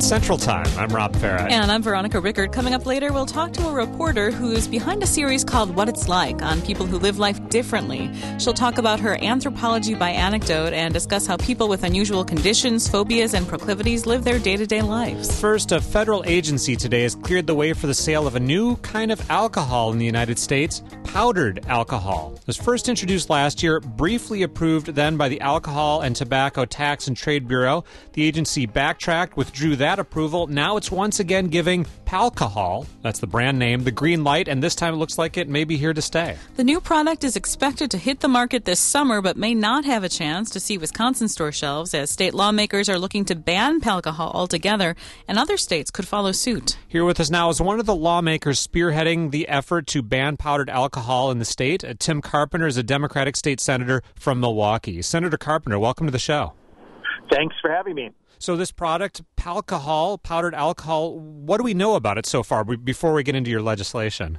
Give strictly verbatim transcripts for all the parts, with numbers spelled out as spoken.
It's Central Time. I'm Rob Farrett. And I'm Veronica Rickard. Coming up later, we'll talk to a reporter who's behind a series called What It's Like on people who live life differently. She'll talk about her anthropology by anecdote and discuss how people with unusual conditions, phobias, and proclivities live their day-to-day lives. First, a federal agency today has cleared the way for the sale of a new kind of alcohol in the United States, powdered alcohol. It was first introduced last year, briefly approved then by the Alcohol and Tobacco Tax and Trade Bureau. The agency backtracked, withdrew that approval. Now it's once again giving Palcohol, that's the brand name, the green light, and this time it looks like it may be here to stay. The new product is expected to hit the market this summer, but may not have a chance to see Wisconsin store shelves as state lawmakers are looking to ban Palcohol altogether, and other states could follow suit. Here with us now is one of the lawmakers spearheading the effort to ban powdered alcohol in the state. Uh, Tim Carpenter is a Democratic state senator from Milwaukee. Senator Carpenter, welcome to the show. Thanks for having me. So this product, Palcohol, powdered alcohol, what do we know about it so far before we get into your legislation?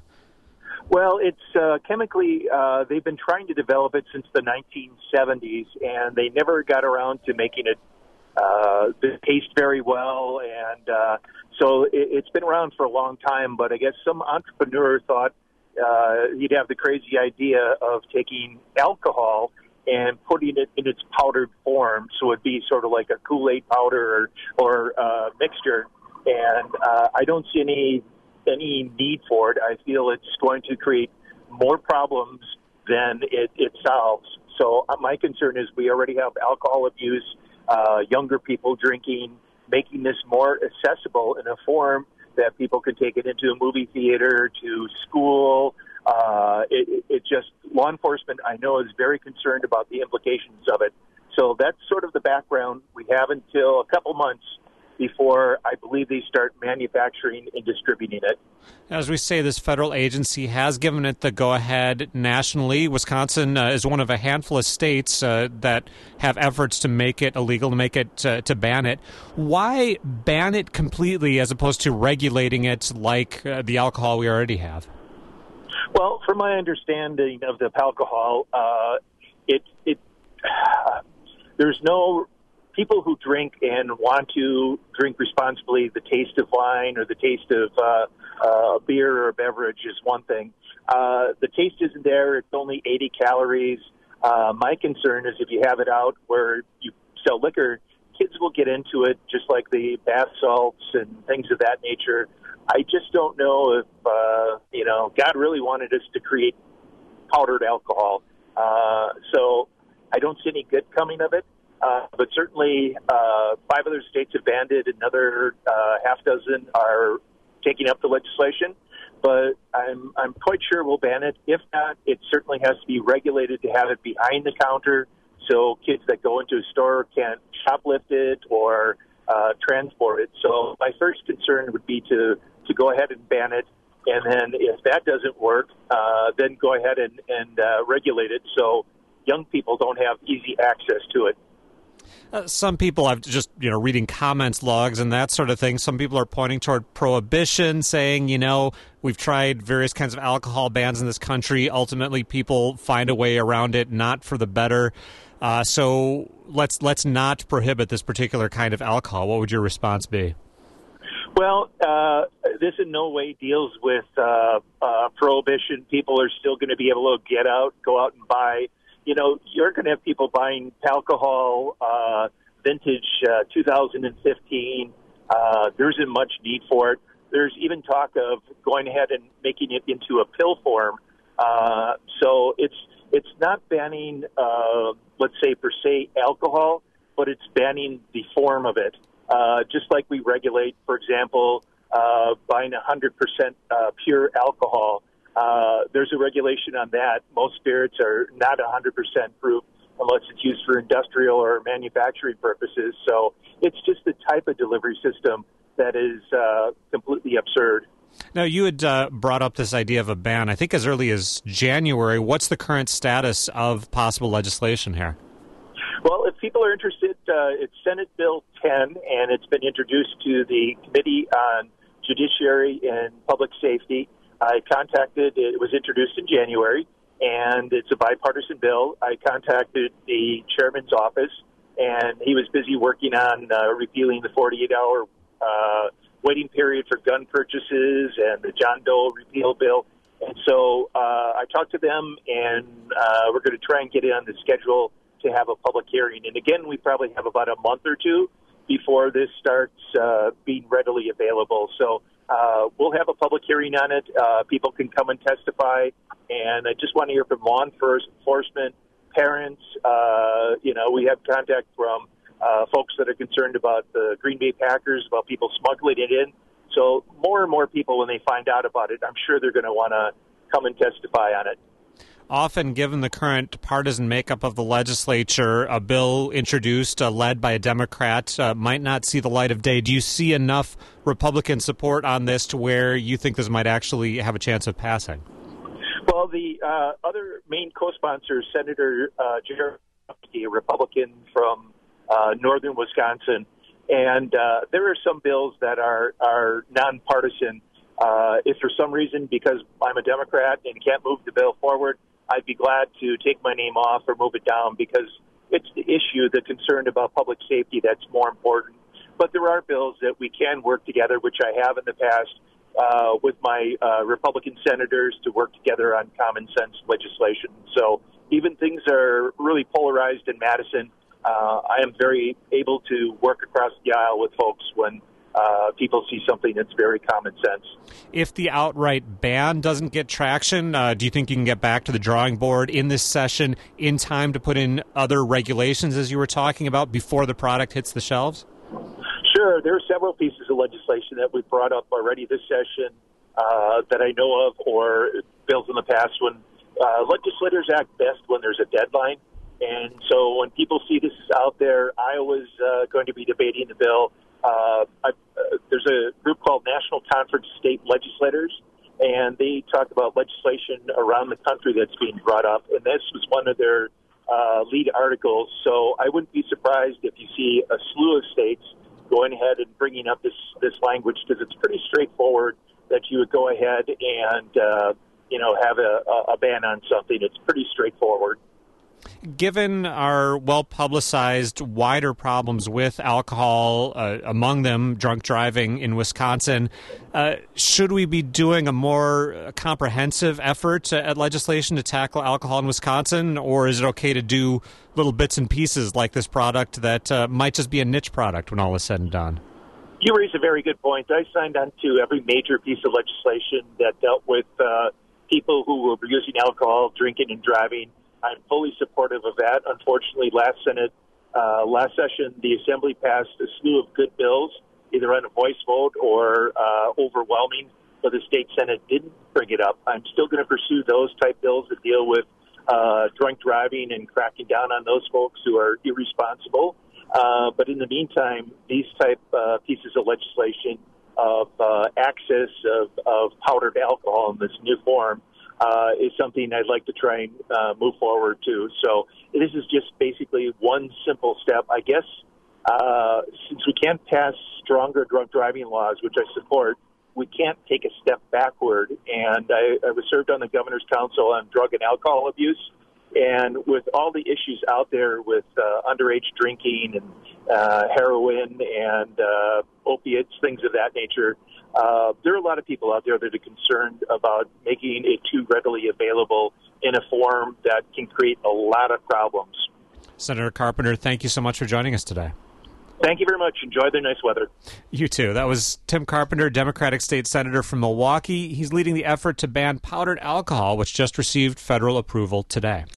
Well, it's uh, chemically, uh, they've been trying to develop it since the nineteen seventies, and they never got around to making it uh, taste very well. And uh, so it, it's been around for a long time, but I guess some entrepreneur thought uh, he'd have the crazy idea of taking alcohol and putting it in its powdered form, so it'd be sort of like a Kool-Aid powder or, or uh, mixture. And uh, I don't see any any need for it. I feel it's going to create more problems than it, it solves. So uh, my concern is we already have alcohol abuse, uh, younger people drinking, making this more accessible in a form that people can take it into a movie theater, to school. Uh, it, it just, law enforcement, I know, is very concerned about the implications of it. So that's sort of the background. We have until a couple months before I believe they start manufacturing and distributing it. As we say, this federal agency has given it the go-ahead nationally. Wisconsin uh, is one of a handful of states uh, that have efforts to make it illegal, to make it, uh, to ban it. Why ban it completely as opposed to regulating it like uh, the alcohol we already have? Well, from my understanding of the alcohol, uh, it it uh, there's no people who drink and want to drink responsibly. The taste of wine or the taste of uh, uh, beer or beverage is one thing. Uh, the taste isn't there. It's only eighty calories. Uh, my concern is if you have it out where you sell liquor, kids will get into it, just like the bath salts and things of that nature. I just don't know if, uh, you know, God really wanted us to create powdered alcohol. Uh, so I don't see any good coming of it. Uh, but certainly uh, five other states have banned it. Another uh, half dozen are taking up the legislation. But I'm I'm quite sure we'll ban it. If not, it certainly has to be regulated to have it behind the counter so kids that go into a store can't shoplift it or uh, transport it. So my first concern would be to, to go ahead and ban it. And then if that doesn't work, uh, then go ahead and, and uh, regulate it so young people don't have easy access to it. Uh, some people, I've just, you know, reading comments logs and that sort of thing, some people are pointing toward prohibition, saying, you know, we've tried various kinds of alcohol bans in this country. Ultimately, people find a way around it, not for the better. Uh, so let's let's not prohibit this particular kind of alcohol. What would your response be? Well, uh, this in no way deals with uh, uh, prohibition. People are still going to be able to get out, go out and buy. You know, you're going to have people buying alcohol, uh, vintage uh, two thousand fifteen. Uh, there isn't much need for it. There's even talk of going ahead and making it into a pill form. Uh, so it's it's not banning, uh, let's say, per se, alcohol, but it's banning the form of it. Uh, just like we regulate, for example, uh, buying one hundred percent uh, pure alcohol. Uh, there's a regulation on that. Most spirits are not one hundred percent proof unless it's used for industrial or manufacturing purposes. So it's just the type of delivery system that is uh, completely absurd. Now, you had uh, brought up this idea of a ban, I think as early as January. What's the current status of possible legislation here? Well, if people are interested, uh, it's Senate Bill ten, and it's been introduced to the Committee on Judiciary and Public Safety. I contacted, it was introduced in January, and it's a bipartisan bill. I contacted the chairman's office, and he was busy working on uh, repealing the forty-eight hour uh, waiting period for gun purchases and the John Doe repeal bill. And so uh, I talked to them, and uh, we're going to try and get it on the schedule to have a public hearing. And again, we probably have about a month or two before this starts uh, being readily available. So uh, we'll have a public hearing on it. Uh, people can come and testify. And I just want to hear from law enforcement, parents. Uh, you know, we have contact from uh, folks that are concerned about the Green Bay Packers, about people smuggling it in. So more and more people, when they find out about it, I'm sure they're going to want to come and testify on it. Often, given the current partisan makeup of the legislature, a bill introduced, uh, led by a Democrat, uh, might not see the light of day. Do you see enough Republican support on this to where you think this might actually have a chance of passing? Well, the uh, other main co-sponsor, Senator uh, Jared, a Republican from uh, northern Wisconsin, and uh, there are some bills that are, are nonpartisan. Uh, if for some reason, because I'm a Democrat and can't move the bill forward, I'd be glad to take my name off or move it down, because it's the issue, the concern about public safety, that's more important. But there are bills that we can work together, which I have in the past uh, with my uh, Republican senators, to work together on common sense legislation. So even things are really polarized in Madison, uh, I am very able to work across the aisle with folks when Uh, people see something that's very common sense. If the outright ban doesn't get traction, uh, do you think you can get back to the drawing board in this session in time to put in other regulations, as you were talking about, before the product hits the shelves? Sure. There are several pieces of legislation that we've brought up already this session uh, that I know of, or bills in the past, when uh, legislators act best when there's a deadline. And so when people see this is out there, Iowa's uh, going to be debating the bill. Uh, I, uh, there's a group called National Conference of State Legislators, and they talk about legislation around the country that's being brought up, and this was one of their uh, lead articles. So I wouldn't be surprised if you see a slew of states going ahead and bringing up this, this language, because it's pretty straightforward that you would go ahead and, uh, you know, have a, a ban on something. It's pretty straightforward. Given our well-publicized wider problems with alcohol, uh, among them drunk driving in Wisconsin, uh, should we be doing a more comprehensive effort at legislation to tackle alcohol in Wisconsin, or is it okay to do little bits and pieces like this product that uh, might just be a niche product when all is said and done? You raise a very good point. I signed on to every major piece of legislation that dealt with uh, people who were using alcohol, drinking, and driving. I'm fully supportive of that. Unfortunately, last Senate, uh, last session, the Assembly passed a slew of good bills, either on a voice vote or uh, overwhelming, but the state Senate didn't bring it up. I'm still going to pursue those type bills that deal with uh, drunk driving and cracking down on those folks who are irresponsible. Uh, but in the meantime, these type uh, pieces of legislation of uh, access of, of powdered alcohol in this new form Uh, is something I'd like to try and uh, move forward to. So this is just basically one simple step. I guess uh, since we can't pass stronger drunk driving laws, which I support, we can't take a step backward. And I, I was served on the Governor's Council on drug and alcohol abuse. And with all the issues out there with uh, underage drinking and uh, heroin and uh, opiates, things of that nature, uh, there are a lot of people out there that are concerned about making it too readily available in a form that can create a lot of problems. Senator Carpenter, thank you so much for joining us today. Thank you very much. Enjoy the nice weather. You too. That was Tim Carpenter, Democratic State Senator from Milwaukee. He's leading the effort to ban powdered alcohol, which just received federal approval today.